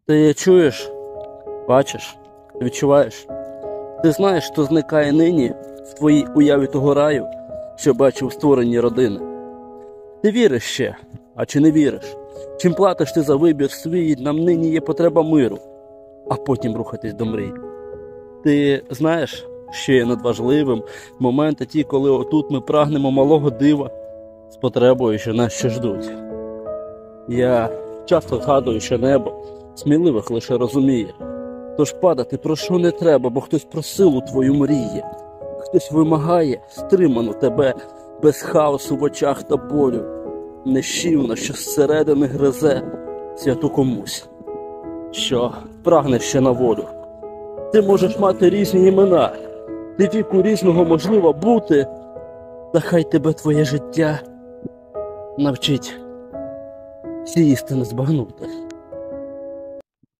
Ти чуєш, бачиш, відчуваєш? Ти знаєш, що зникає нині в твоїй уяві того раю, що бачив створені родини? Ти віриш ще, а чи не віриш? Чим платиш ти за вибір свій, нам нині є потреба миру, а потім рухатись до мрій. Ти знаєш, що є надважливим моменти ті, коли отут ми прагнемо малого дива з потребою, що нас ще ждуть. Я часто згадую, що небо сміливих лише розуміє. Тож падати прошу не треба, бо хтось про силу твою мріє. Хтось вимагає стриману тебе без хаосу в очах та болю. Нещівно, що зсередини гризе святу комусь, що прагне ще на волю. Ти можеш мати різні імена, ти віку різного можливо бути, та хай тебе твоє життя навчить всі істини збагнути.